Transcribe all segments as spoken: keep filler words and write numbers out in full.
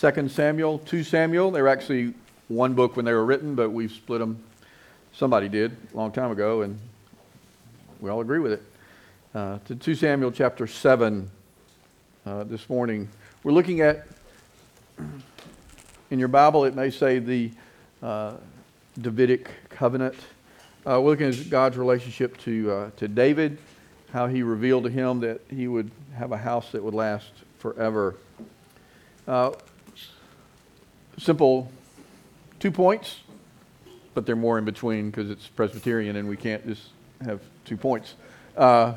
Second Samuel, two Samuel. They were actually one book when they were written, but we've split them. Somebody did a long time ago, and we all agree with it. Uh, to two Samuel chapter seven uh, this morning. We're looking at, in your Bible, it may say the uh, Davidic covenant. Uh, we're looking at God's relationship to uh, to David, how he revealed to him that he would have a house that would last forever. Uh, simple two points, but they're more in between because it's Presbyterian and we can't just have two points. Uh,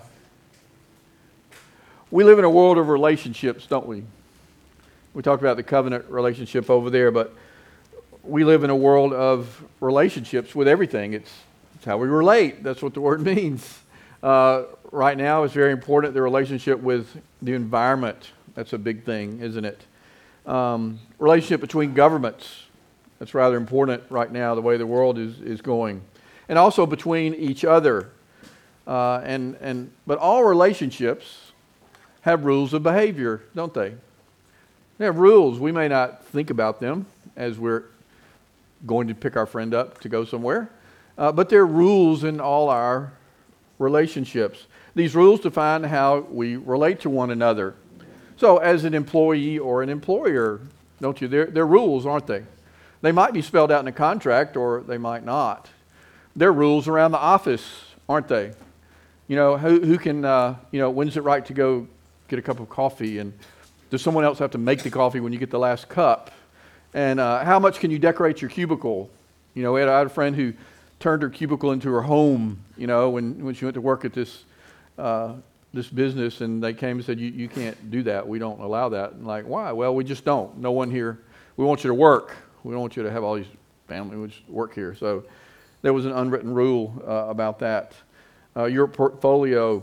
we live in a world of relationships, don't we? We talked about the covenant relationship over there, but we live in a world of relationships with everything. It's, it's how we relate. That's what the word means. Uh, right now, it's very important, the relationship with the environment. That's a big thing, isn't it? Um, relationship between governments. That's rather important right now, the way the world is, is going. And also between each other. Uh, and, and But all relationships have rules of behavior, don't they? They have rules. We may not think about them as we're going to pick our friend up to go somewhere. Uh, but there are rules in all our relationships. These rules define how we relate to one another. So as an employee or an employer, don't you, they're, they're rules, aren't they? They might be spelled out in a contract or they might not. They're rules around the office, aren't they? You know, who, who can, uh, you know, when's it right to go get a cup of coffee? And does someone else have to make the coffee when you get the last cup? And uh, how much can you decorate your cubicle? You know, we had, I had a friend who turned her cubicle into her home, you know, when, when she went to work at this uh, this business, and they came and said, you, you can't do that. We don't allow that. And like, why? Well, we just don't. No one here. We want you to work. We don't want you to have all these family which work here. So there was an unwritten rule uh, about that. Uh, your portfolio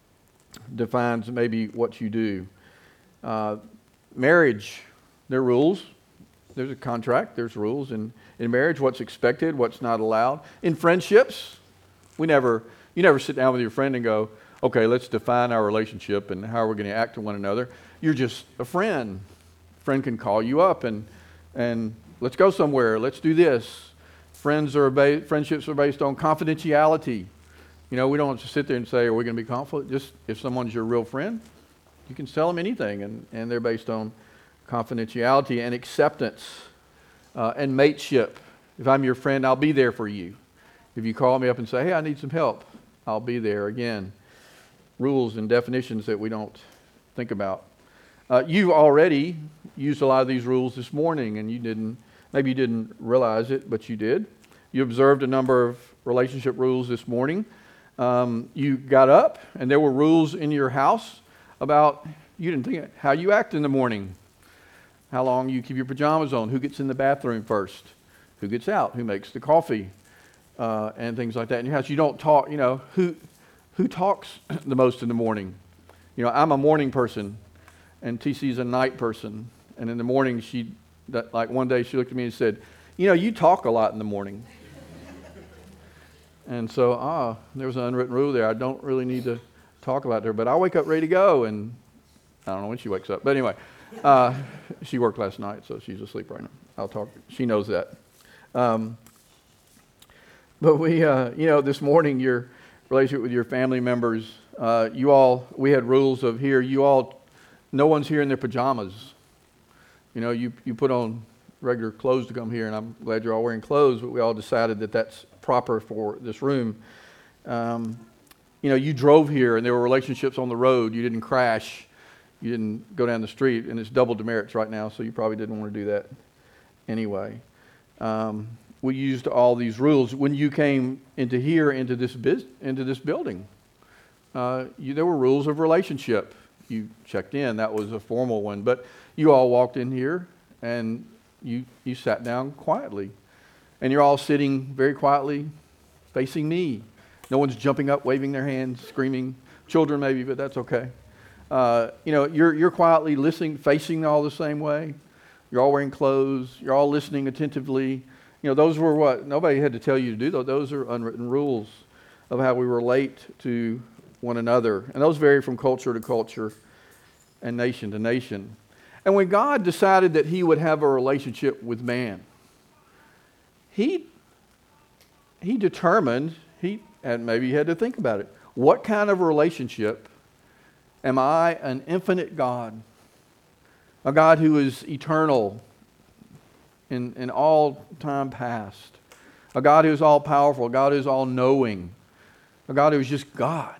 defines maybe what you do. Uh, marriage, there are rules. There's a contract. There's rules. And in marriage, what's expected, what's not allowed. In friendships, we never, you never sit down with your friend and go, okay, let's define our relationship and how we're going to act to one another. You're just a friend. A friend can call you up and and let's go somewhere. Let's do this. Friends are ba- friendships are based on confidentiality. You know, we don't just sit there and say, are we going to be confident? Just if someone's your real friend, you can tell them anything, and, and they're based on confidentiality and acceptance uh, and mateship. If I'm your friend, I'll be there for you. If you call me up and say, hey, I need some help, I'll be there again. Rules and definitions that we don't think about. Uh, you've already used a lot of these rules this morning, and you didn't, maybe you didn't realize it, but you did. You observed a number of relationship rules this morning. Um, you got up, and there were rules in your house about, you didn't think it, how you act in the morning, how long you keep your pajamas on, who gets in the bathroom first, who gets out, who makes the coffee, uh, and things like that in your house. You don't talk, you know, who who talks the most in the morning. You know, I'm a morning person, and T C's a night person. And in the morning, she, that, like one day she looked at me and said, you know, you talk a lot in the morning. And so, ah, there was an unwritten rule there. I don't really need to talk about her, but I wake up ready to go, and I don't know when she wakes up. But anyway, uh, she worked last night, so she's asleep right now. I'll talk. She knows that. Um, but we, uh, you know, this morning, your relationship with your family members, uh, you all, we had rules of here, you all, no one's here in their pajamas. You know, you, you put on regular clothes to come here, and I'm glad you're all wearing clothes, but we all decided that that's proper for this room. Um, you know, you drove here, and there were relationships on the road. You didn't crash. You didn't go down the street, and it's double demerits right now, so you probably didn't want to do that anyway. Um, we used all these rules. When you came into here, into this biz, into this building, uh, you, there were rules of relationship. You checked in. That was a formal one. But you all walked in here, and you, you sat down quietly. And you're all sitting very quietly, facing me. No one's jumping up, waving their hands, screaming. Children maybe, but that's okay. Uh, you know, you're, you're quietly listening, facing all the same way. You're all wearing clothes. You're all listening attentively. You know, those were what, nobody had to tell you to do those. Those are unwritten rules of how we relate to one another. And those vary from culture to culture and nation to nation. And when God decided that he would have a relationship with man, he, he determined, he, and maybe he had to think about it, what kind of relationship am I, an infinite God, a God who is eternal in, in all time past, a God who is all-powerful, a God who is all-knowing, a God who is just God.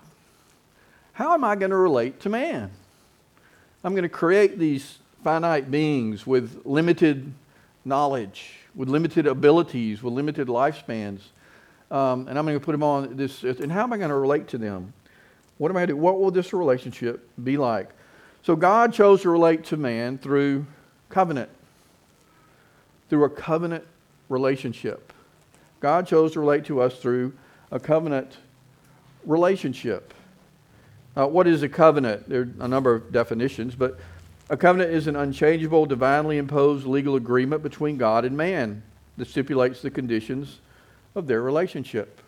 How am I going to relate to man? I'm going to create these finite beings with limited knowledge, with limited abilities, with limited lifespans. Um, and I'm going to put them on this. And how am I going to relate to them? What am I going to do? What will this relationship be like? So God chose to relate to man through covenant, through a covenant relationship. God chose to relate to us through a covenant relationship. Uh, what is a covenant? There are a number of definitions, but a covenant is an unchangeable, divinely imposed legal agreement between God and man that stipulates the conditions of their relationship.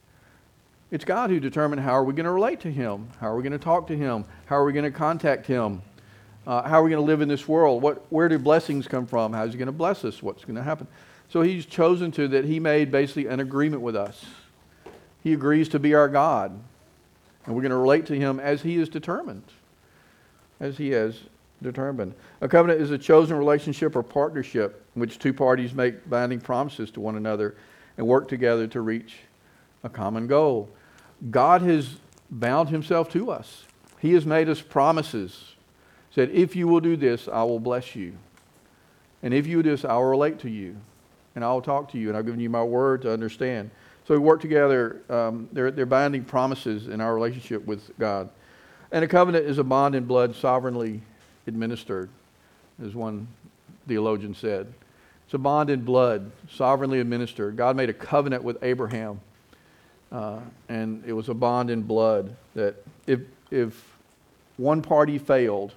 It's God who determines how are we going to relate to him, how are we going to talk to him, how are we going to contact him, uh, how are we going to live in this world, what, where do blessings come from, how is he going to bless us, what's going to happen. So he's chosen to, that he made basically an agreement with us. He agrees to be our God, and we're going to relate to him as he is determined, as he has determined. A covenant is a chosen relationship or partnership in which two parties make binding promises to one another and work together to reach a common goal. God has bound himself to us. He has made us promises. Said, if you will do this, I will bless you. And if you do this, I will relate to you. And I will talk to you. And I've given you my word to understand. So we work together. Um, they're, they're binding promises in our relationship with God. And a covenant is a bond in blood sovereignly administered, as one theologian said. It's a bond in blood, sovereignly administered. God made a covenant with Abraham, uh, and it was a bond in blood that if if one party failed,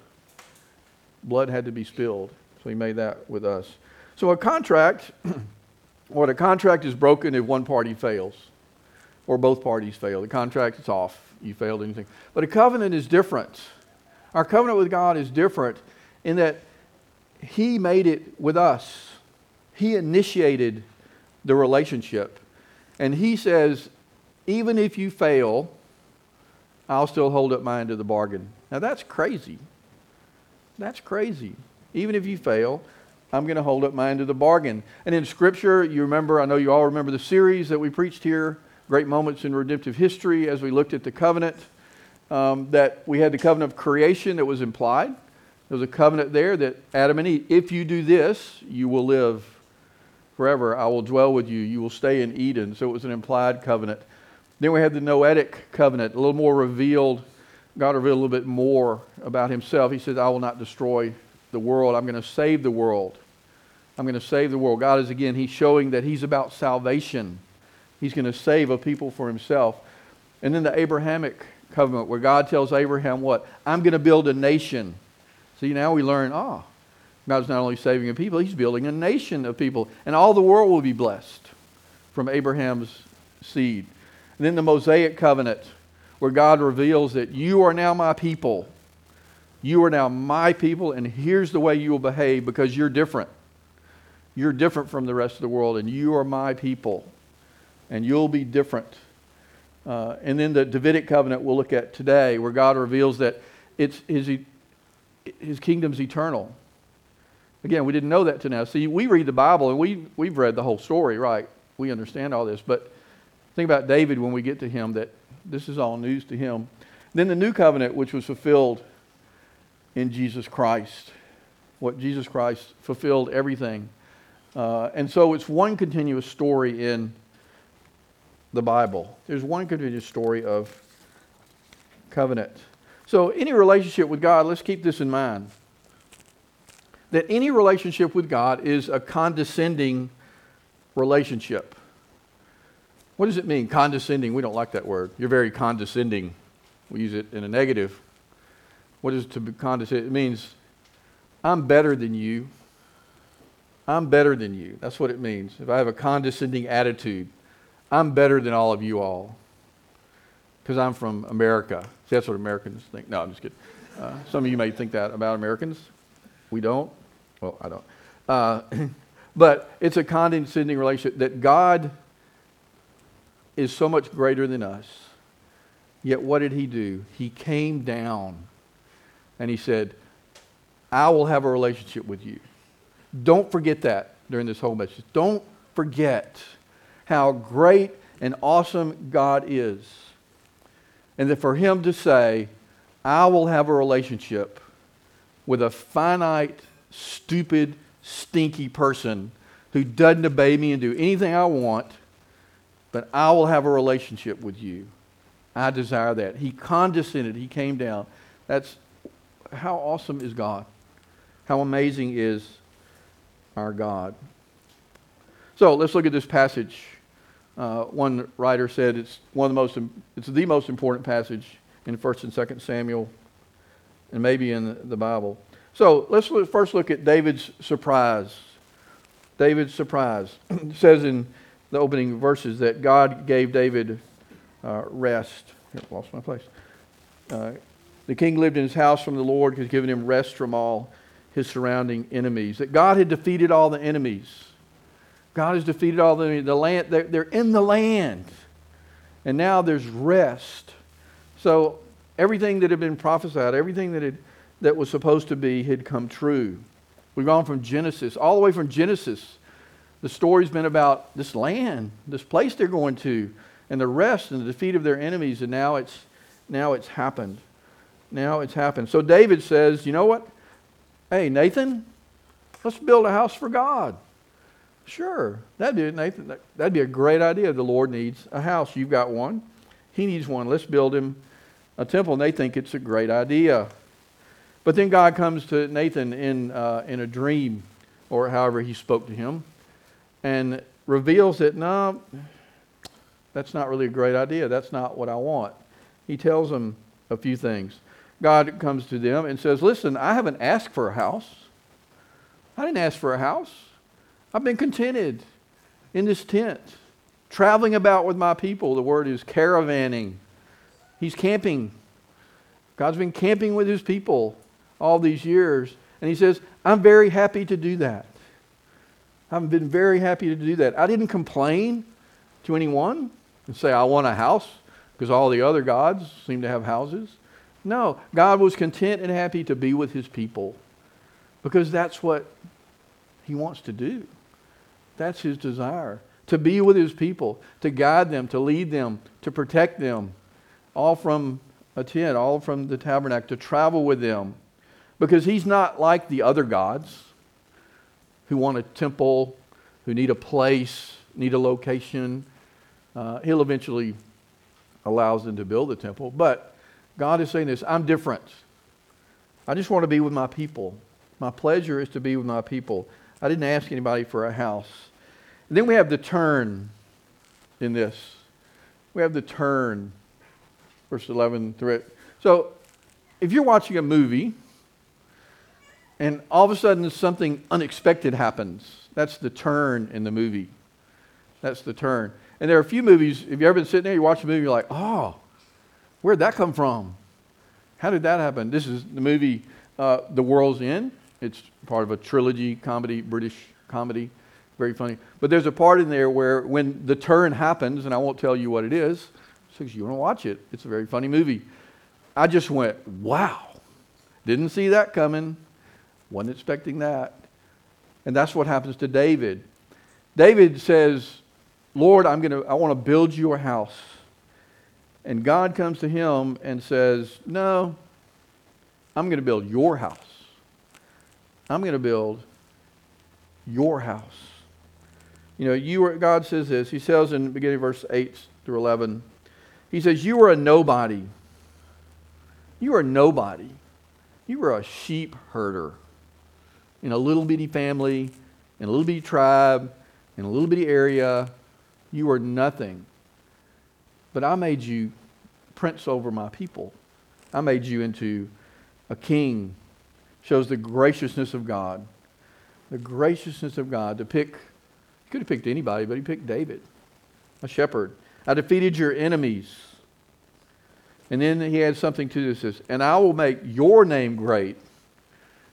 blood had to be spilled. So he made that with us. So a contract, what a contract is broken if one party fails, or both parties fail. The contract is off. You failed anything. But a covenant is different. Our covenant with God is different in that he made it with us. He initiated the relationship. And he says, even if you fail, I'll still hold up my end of the bargain. Now that's crazy. That's crazy. Even if you fail, I'm going to hold up my end of the bargain. And in Scripture, you remember, I know you all remember the series that we preached here, Great Moments in Redemptive History, as we looked at the covenant. Um, that we had the covenant of creation that was implied. There was a covenant there that Adam and Eve, if you do this, you will live forever. I will dwell with you. You will stay in Eden. So it was an implied covenant. Then we had the Noetic covenant, a little more revealed. God revealed a little bit more about himself. He said, I will not destroy the world. I'm going to save the world. I'm going to save the world. God is, again, he's showing that he's about salvation. He's going to save a people for himself. And then the Abrahamic covenant where God tells Abraham what? I'm going to build a nation. See, now we learn, oh, God's not only saving a people, he's building a nation of people. And all the world will be blessed from Abraham's seed. And then the Mosaic covenant where God reveals that you are now my people. You are now my people, and here's the way you will behave because you're different. You're different from the rest of the world, and you are my people. And you'll be different. Uh, and then the Davidic covenant we'll look at today, where God reveals that it's his, his kingdom's eternal. Again, we didn't know that till now. See, we read the Bible, and we, we've read the whole story, right? We understand all this. But think about David when we get to him, that this is all news to him. Then the new covenant, which was fulfilled in Jesus Christ. What Jesus Christ fulfilled everything. Uh, and so it's one continuous story in the Bible. There's one continuous story of covenant. So any relationship with God, let's keep this in mind. That any relationship with God is a condescending relationship. What does it mean, condescending? We don't like that word. You're very condescending. We use it in a negative. What is to be condescending? It means I'm better than you. I'm better than you. That's what it means. If I have a condescending attitude, I'm better than all of you all because I'm from America. See, that's what Americans think. No, I'm just kidding. Uh, some of you may think that about Americans. We don't? Well, I don't. Uh, but it's a condescending relationship that God is so much greater than us. Yet what did he do? He came down and he said, I will have a relationship with you. Don't forget that during this whole message. Don't forget how great and awesome God is. And that for him to say, I will have a relationship with a finite, stupid, stinky person who doesn't obey me and do anything I want, but I will have a relationship with you. I desire that. He condescended. He came down. That's how awesome is God. How amazing is our God. So let's look at this passage. Uh, one writer said it's one of the most, it's the most important passage in First and Second Samuel, and maybe in the Bible. So let's look, first look at David's surprise. David's surprise. It says in the opening verses that God gave David uh, rest. I lost my place. Uh, the king lived in his house from the Lord, who has given him rest from all his surrounding enemies. That God had defeated all the enemies. God has defeated all the the land. They're, they're in the land, and now there's rest. So everything that had been prophesied, everything that had that was supposed to be, had come true. We've gone from Genesis, all the way from Genesis. The story's been about this land, this place they're going to, and the rest and the defeat of their enemies. And now it's now it's happened. Now it's happened. So David says, you know what? Hey, Nathan, let's build a house for God. Sure, that'd be Nathan. That'd be a great idea. The Lord needs a house. You've got one. He needs one. Let's build him a temple. And they think it's a great idea. But then God comes to Nathan in uh, in a dream, or however he spoke to him, and reveals that no, that's not really a great idea. That's not what I want. He tells them a few things. God comes to them and says, listen, I haven't asked for a house. I didn't ask for a house. I've been contented in this tent, traveling about with my people. The word is caravanning. He's camping. God's been camping with his people all these years. And he says, I'm very happy to do that. I've been very happy to do that. I didn't complain to anyone and say, I want a house because all the other gods seem to have houses. No, God was content and happy to be with his people because that's what he wants to do. That's his desire, to be with his people, to guide them, to lead them, to protect them, all from a tent, all from the tabernacle, to travel with them. Because he's not like the other gods who want a temple, who need a place, need a location. Uh, he'll eventually allow them to build the temple. But God is saying this, I'm different. I just want to be with my people. My pleasure is to be with my people. I didn't ask anybody for a house. And then we have the turn in this. We have the turn, verse eleven through it. So, if you're watching a movie, and all of a sudden something unexpected happens, that's the turn in the movie. That's the turn. And there are a few movies, if you've ever been sitting there, you watch a movie, you're like, oh, where'd that come from? How did that happen? This is the movie uh, The World's End. It's part of a trilogy comedy, British comedy. Very funny. But there's a part in there where when the turn happens, and I won't tell you what it is, so you want to watch it. It's a very funny movie. I just went, wow. Didn't see that coming. Wasn't expecting that. And that's what happens to David. David says, Lord, I'm gonna I want to build you a house. And God comes to him and says, no, I'm going to build your house. I'm going to build your house. You know, you are, God says this. He says in the beginning of verse eight through eleven, he says, you are a nobody. You are a nobody. You are a sheep herder in a little bitty family, in a little bitty tribe, in a little bitty area. You are nothing. But I made you prince over my people. I made you into a king. Shows the graciousness of God. The graciousness of God to pick, he could have picked anybody, but he picked David, a shepherd. I defeated your enemies. And then he adds something to this, says, and I will make your name great.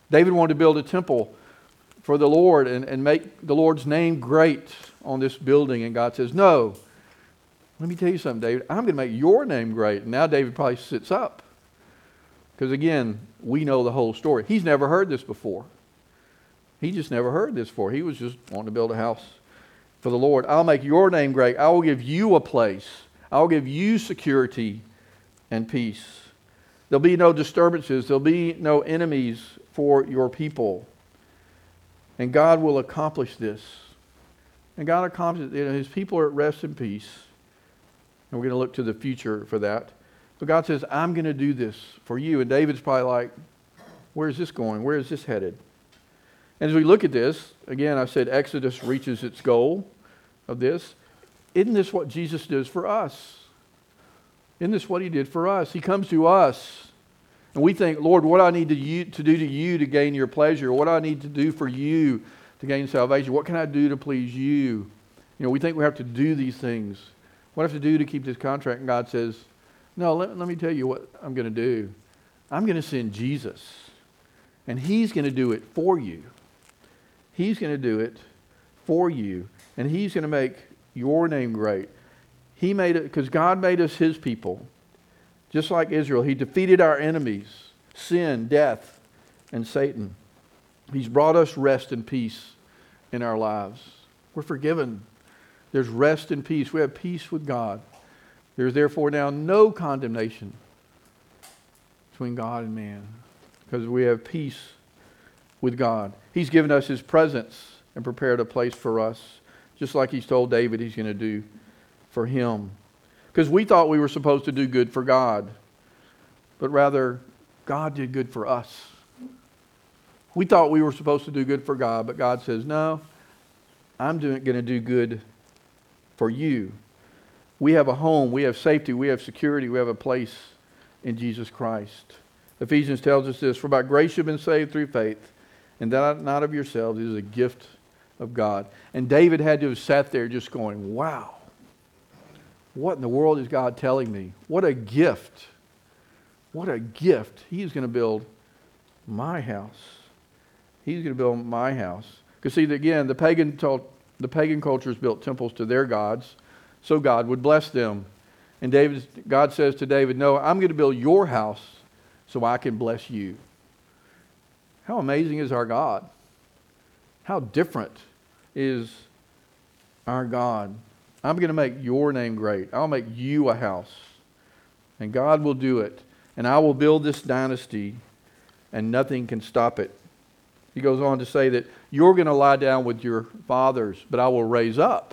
David wanted to build a temple for the Lord and, and make the Lord's name great on this building. And God says, no, let me tell you something, David. I'm going to make your name great. And now David probably sits up. Because again, we know the whole story. He's never heard this before. He just never heard this before. He was just wanting to build a house for the Lord. I'll make your name great. I will give you a place. I will give you security and peace. There'll be no disturbances. There'll be no enemies for your people. And God will accomplish this. And God accomplishes it. You know, His people are at rest and peace. And we're going to look to the future for that. But God says, I'm going to do this for you. And David's probably like, where's this going? Where is this headed? And as we look at this, again, I said Exodus reaches its goal of this. Isn't this what Jesus does for us? Isn't this what He did for us? He comes to us. And we think, Lord, what do I need to, you, to do to you to gain your pleasure? What do I need to do for you to gain salvation? What can I do to please you? You know, we think we have to do these things. What do I have to do to keep this contract? And God says, no, let, let me tell you what I'm going to do. I'm going to send Jesus. And He's going to do it for you. He's going to do it for you. And He's going to make your name great. He made it, because God made us His people. Just like Israel, He defeated our enemies, sin, death, and Satan. He's brought us rest and peace in our lives. We're forgiven. There's rest and peace. We have peace with God. There's therefore now no condemnation between God and man, because we have peace with God. He's given us His presence and prepared a place for us, just like He's told David He's going to do for him. Because we thought we were supposed to do good for God, but rather God did good for us. We thought we were supposed to do good for God, but God says, no, I'm doing, going to do good for you. We have a home, we have safety, we have security, we have a place in Jesus Christ. Ephesians tells us this, for by grace you've been saved through faith, and that not of yourselves, it is a gift of God. And David had to have sat there just going, wow, what in the world is God telling me? What a gift. What a gift. He's going to build my house. He's going to build my house. Because see, again, the pagan, told, the pagan cultures built temples to their gods, so God would bless them. And David, God says to David, no, I'm going to build your house so I can bless you. How amazing is our God? How different is our God? I'm going to make your name great. I'll make you a house. And God will do it. And I will build this dynasty, and nothing can stop it. He goes on to say that you're going to lie down with your fathers, but I will raise up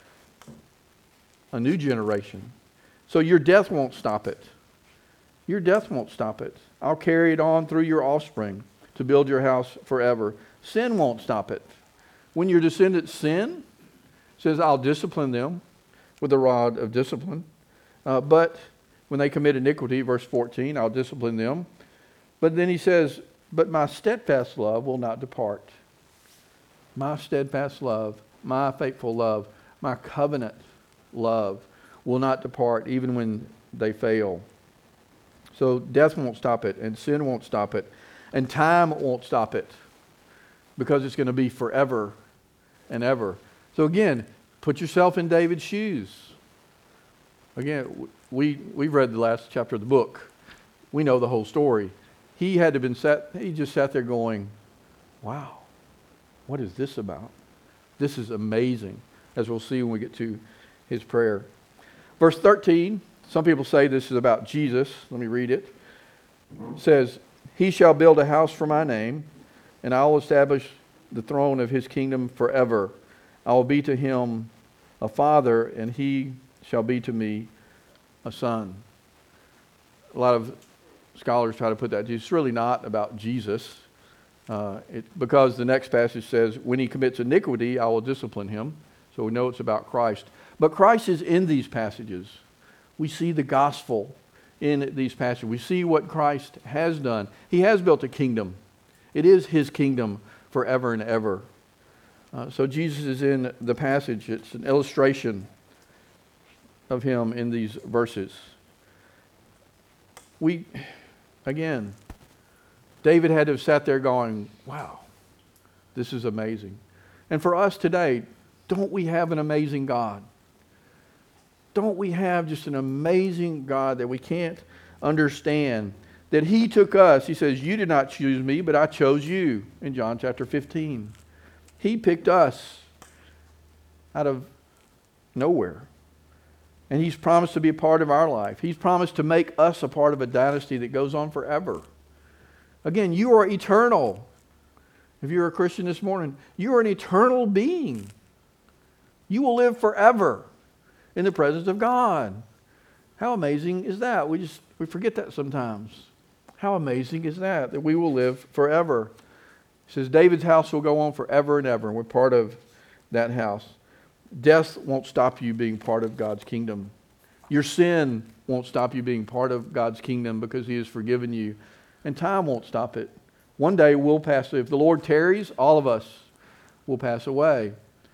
a new generation. So your death won't stop it. Your death won't stop it. I'll carry it on through your offspring to build your house forever. Sin won't stop it. When your descendants sin, it says, I'll discipline them with a rod of discipline. Uh, but when they commit iniquity, verse fourteen, I'll discipline them. But then he says, but my steadfast love will not depart. My steadfast love, my faithful love, my covenant love will not depart even when they fail. So death won't stop it, and sin won't stop it, and time won't stop it, because it's going to be forever and ever. So again, put yourself in David's shoes. Again, we, we've read the last chapter of the book. We know the whole story. He had to have been sat, he just sat there going, wow, what is this about? This is amazing, as we'll see when we get to his prayer. Verse thirteen, some people say this is about Jesus. Let me read it. It says, he shall build a house for my name, and I will establish the throne of his kingdom forever. I will be to him a father, and he shall be to me a son. A lot of scholars try to put that. It's really not about Jesus, uh, it, because the next passage says, when he commits iniquity, I will discipline him. So we know it's about Christ. But Christ is in these passages. We see the gospel in these passages. We see what Christ has done. He has built a kingdom. It is his kingdom forever and ever. Uh, so Jesus is in the passage. It's an illustration of him in these verses. We, again, David had to have sat there going, wow, this is amazing. And for us today, don't we have an amazing God? Don't we have just an amazing God that we can't understand? That He took us. He says, you did not choose me, but I chose you in John chapter fifteen. He picked us out of nowhere. And He's promised to be a part of our life. He's promised to make us a part of a dynasty that goes on forever. Again, you are eternal. If you're a Christian this morning, you are an eternal being. You will live forever in the presence of God. How amazing is that? We just we forget that sometimes. How amazing is that, that we will live forever. It says David's house will go on forever and ever, and we're part of that house. Death won't stop you being part of God's kingdom. Your sin won't stop you being part of God's kingdom because He has forgiven you. And time won't stop it. One day we'll pass. If the Lord tarries, all of us will pass away.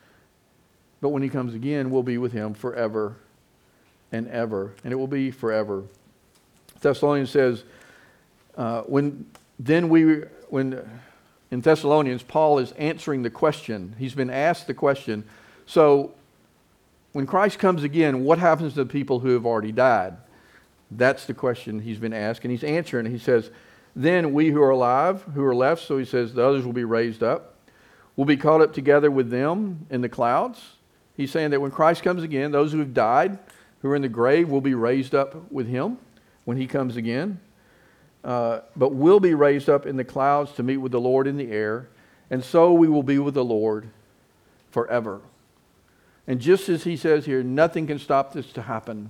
But when He comes again, we'll be with Him forever and ever. And it will be forever. Thessalonians says, uh, when then we, when in Thessalonians, Paul is answering the question. He's been asked the question. So, when Christ comes again, what happens to the people who have already died? That's the question he's been asked. And he's answering. He says, then we who are alive, who are left, so he says the others will be raised up, will be caught up together with them in the clouds. He's saying that when Christ comes again, those who have died, who are in the grave, will be raised up with Him when He comes again. Uh, but will be raised up in the clouds to meet with the Lord in the air. And so we will be with the Lord forever. And just as he says here, nothing can stop this to happen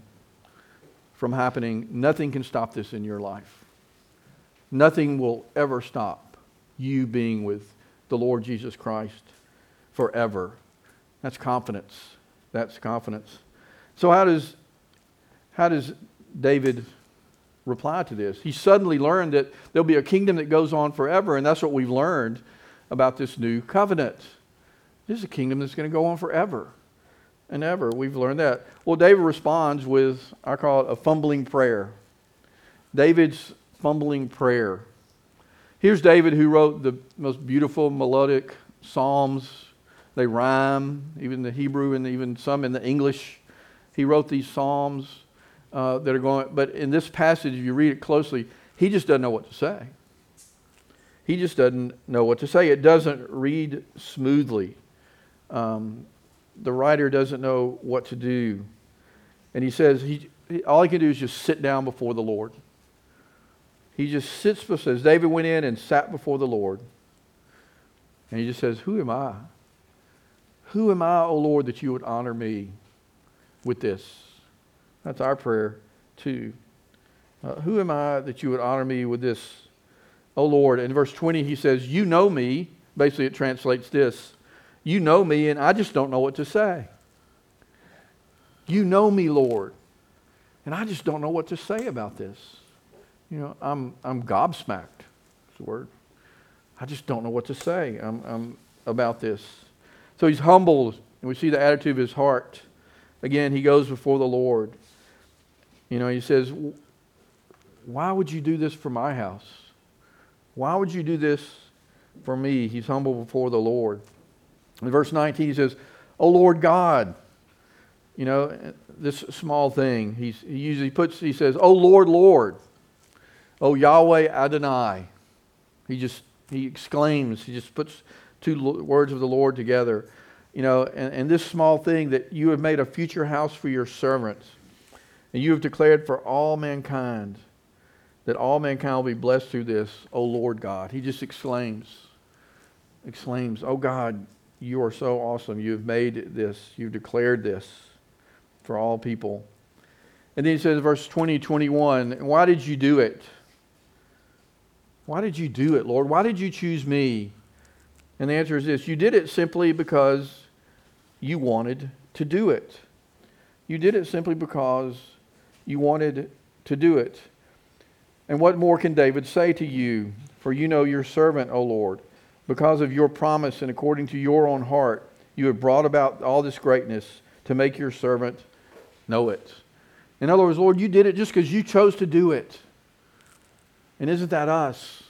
from happening. Nothing can stop this in your life. Nothing will ever stop you being with the Lord Jesus Christ forever. That's confidence. That's confidence. So how does how does David reply to this? He suddenly learned that there'll be a kingdom that goes on forever, and that's what we've learned about this new covenant. This is a kingdom that's going to go on forever and ever. We've learned that. Well, David responds with, I call it a fumbling prayer. David's fumbling prayer. Here's David, who wrote the most beautiful melodic psalms. They rhyme, even the Hebrew and even some in the English. He wrote these psalms uh, that are going, but in this passage, if you read it closely, he just doesn't know what to say. He just doesn't know what to say. It doesn't read smoothly. Um, the writer doesn't know what to do. And he says, he, he all he can do is just sit down before the Lord. He just sits, says, David went in and sat before the Lord. And he just says, who am I? Who am I, O Lord, that you would honor me with this? That's our prayer too. Uh, who am I that you would honor me with this, O Lord? In verse twenty he says, you know me. Basically it translates this. You know me and I just don't know what to say. You know me, Lord. And I just don't know what to say about this. You know, I'm I'm gobsmacked. That's the word. I just don't know what to say I'm, I'm about this. So he's humbled, and we see the attitude of his heart. Again, he goes before the Lord. You know, he says, why would you do this for my house? Why would you do this for me? He's humble before the Lord. In verse nineteen, he says, O Lord God. You know, this small thing. He's, he usually puts, he says, O Lord, Lord. O Yahweh Adonai. He just, he exclaims, he just puts two words of the Lord together. You know, and, and this small thing, that you have made a future house for your servants. And you have declared for all mankind that all mankind will be blessed through this, O Lord God. He just exclaims, exclaims, Oh God, you are so awesome. You have made this. You've declared this for all people. And then he says, verse twenty, twenty-one, why did you do it? Why did you do it, Lord? Why did you choose me? And the answer is this. You did it simply because you wanted to do it. You did it simply because you wanted to do it. And what more can David say to you? For you know your servant, O Lord. Because of your promise and according to your own heart, you have brought about all this greatness to make your servant know it. In other words, Lord, you did it just because you chose to do it. And isn't that us?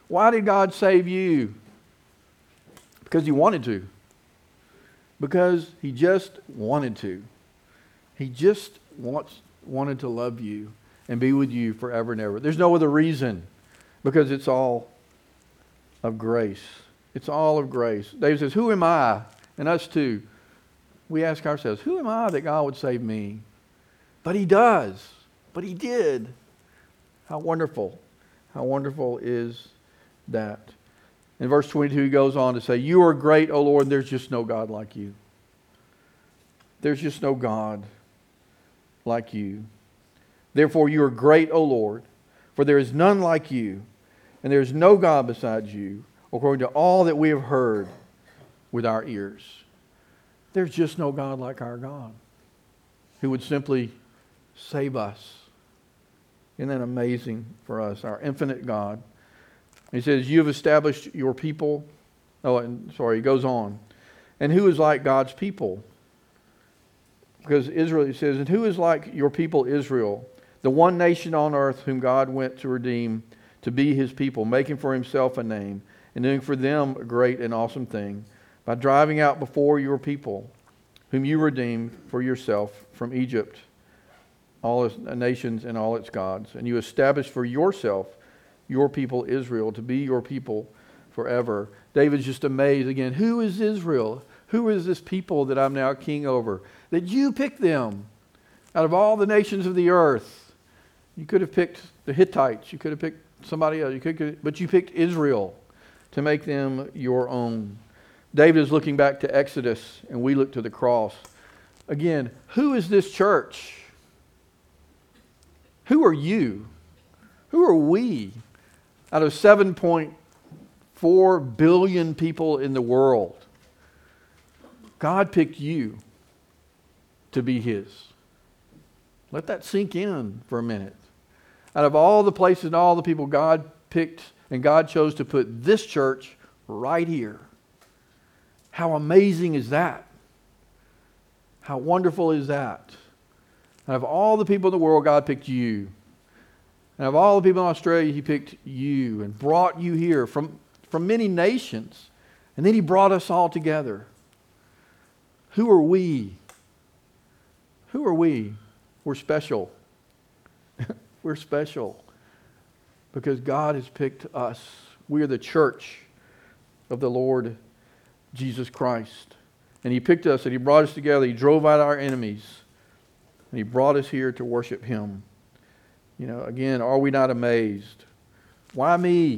Why did God save you? Because He wanted to. Because He just wanted to. He just wants, wanted to love you and be with you forever and ever. There's no other reason. Because it's all of grace. It's all of grace. David says, who am I? And us too. We ask ourselves, who am I that God would save me? But He does. But He did. How wonderful. How wonderful is that? In verse twenty-two, he goes on to say, you are great, O Lord, and there's just no God like you. There's just no God like you. Therefore, you are great, O Lord, for there is none like you, and there is no God besides you, according to all that we have heard with our ears. There's just no God like our God, who would simply save us. Isn't that amazing for us? Our infinite God. He says, you have established your people. Oh, and sorry, he goes on. And who is like God's people? Because Israel, he says, and who is like your people Israel, the one nation on earth whom God went to redeem, to be His people, making for Himself a name, and doing for them a great and awesome thing, by driving out before your people, whom you redeemed for yourself from Egypt, all its nations and all its gods. And you established for yourself your people Israel, to be your people forever. David's just amazed again. Who is Israel? Who is this people that I'm now king over? That you picked them out of all the nations of the earth. You could have picked the Hittites. You could have picked somebody else. You could, but you picked Israel to make them your own. David is looking back to Exodus, and we look to the cross. Again, who is this church? Who are you? Who are we? Out of seven point four billion people in the world, God picked you to be His. Let that sink in for a minute. Out of all the places and all the people, God picked and God chose to put this church right here. How amazing is that? How wonderful is that? Out of all the people in the world, God picked you. And of all the people in Australia, He picked you and brought you here from, from many nations. And then He brought us all together. Who are we? Who are we? We're special. We're special. Because God has picked us. We are the church of the Lord Jesus Christ. And He picked us and He brought us together. He drove out our enemies. And He brought us here to worship Him. You know, again, are we not amazed? Why me?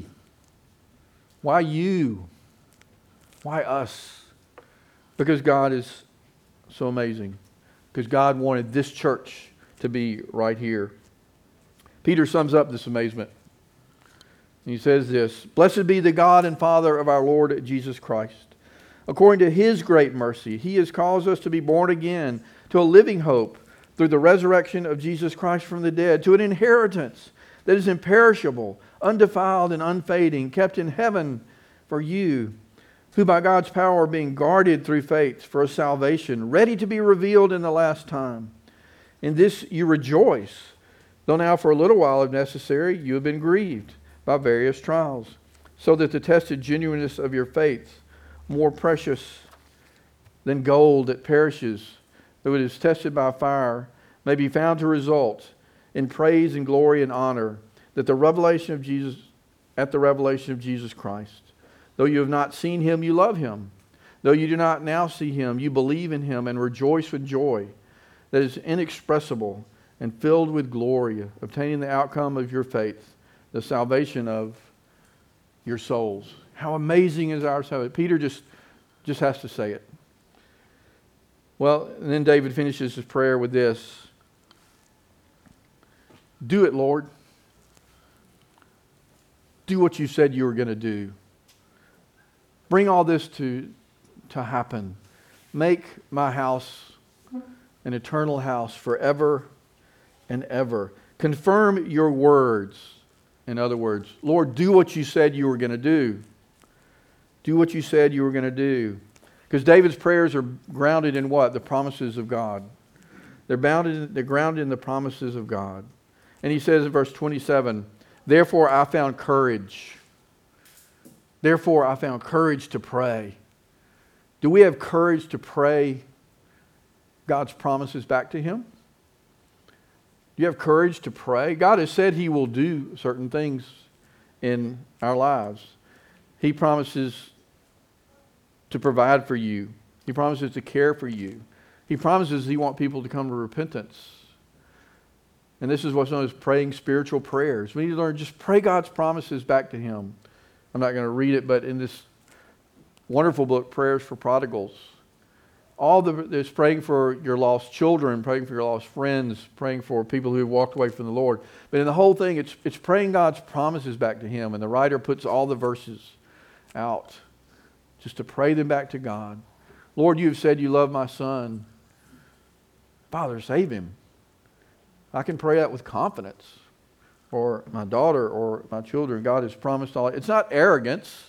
Why you? Why us? Because God is so amazing. Because God wanted this church to be right here. Peter sums up this amazement. He says this, blessed be the God and Father of our Lord Jesus Christ. According to His great mercy, He has caused us to be born again to a living hope through the resurrection of Jesus Christ from the dead, to an inheritance that is imperishable, undefiled, and unfading, kept in heaven for you, who by God's power are being guarded through faith for a salvation, ready to be revealed in the last time. In this you rejoice, though now for a little while, if necessary, you have been grieved by various trials, so that the tested genuineness of your faith, more precious than gold that perishes, though it is tested by fire, may be found to result in praise and glory and honor, that the revelation of Jesus, at the revelation of Jesus Christ. Though you have not seen Him, you love Him. Though you do not now see Him, you believe in Him and rejoice with joy that is inexpressible and filled with glory, obtaining the outcome of your faith, the salvation of your souls. How amazing is our salvation. Peter just, just has to say it. Well, and then David finishes his prayer with this. Do it, Lord. Do what you said you were going to do. Bring all this to, to happen. Make my house an eternal house forever and ever. Confirm your words. In other words, Lord, do what you said you were going to do. Do what you said you were going to do. Because David's prayers are grounded in what? The promises of God. They're, bounded, they're grounded in the promises of God. And he says in verse twenty-seven, therefore I found courage. Therefore, I found courage to pray. Do we have courage to pray God's promises back to Him? Do you have courage to pray? God has said He will do certain things in our lives. He promises to provide for you. He promises to care for you. He promises He wants people to come to repentance. And this is what's known as praying spiritual prayers. We need to learn just pray God's promises back to Him. I'm not going to read it, but in this wonderful book, Prayers for Prodigals, all the, there's praying for your lost children, praying for your lost friends, praying for people who have walked away from the Lord. But in the whole thing, it's, it's praying God's promises back to Him. And the writer puts all the verses out just to pray them back to God. Lord, you have said you love my son. Father, save him. I can pray that with confidence. Or my daughter or my children, God has promised all. It's not arrogance.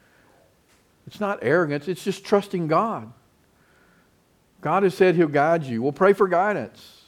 It's not arrogance. It's just trusting God. God has said He'll guide you. We'll pray for guidance.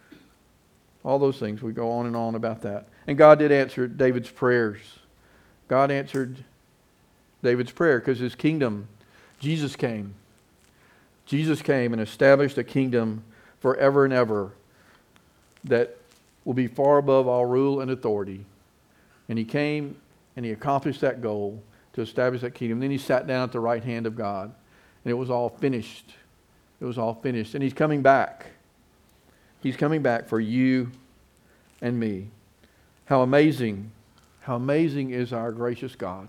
All those things. We go on and on about that. And God did answer David's prayers. God answered David's prayer because His kingdom, Jesus came. Jesus came and established a kingdom forever and ever that will be far above all rule and authority. And He came and He accomplished that goal to establish that kingdom. Then He sat down at the right hand of God. And it was all finished. It was all finished. And He's coming back. He's coming back for you and me. How amazing, how amazing is our gracious God.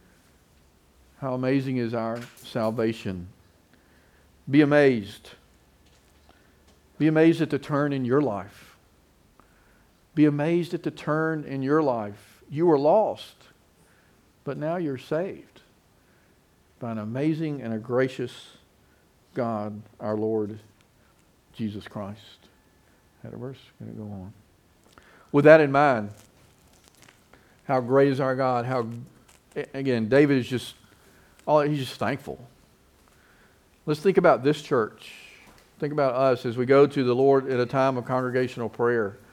How amazing is our salvation. Be amazed. Be amazed at the turn in your life. Be amazed at the turn in your life. You were lost, but now you're saved by an amazing and a gracious God, our Lord Jesus Christ. Had a verse? Going to go on. With that in mind, how great is our God? How, again, David is just, all he's just thankful. Let's think about this church. Think about us as we go to the Lord at a time of congregational prayer.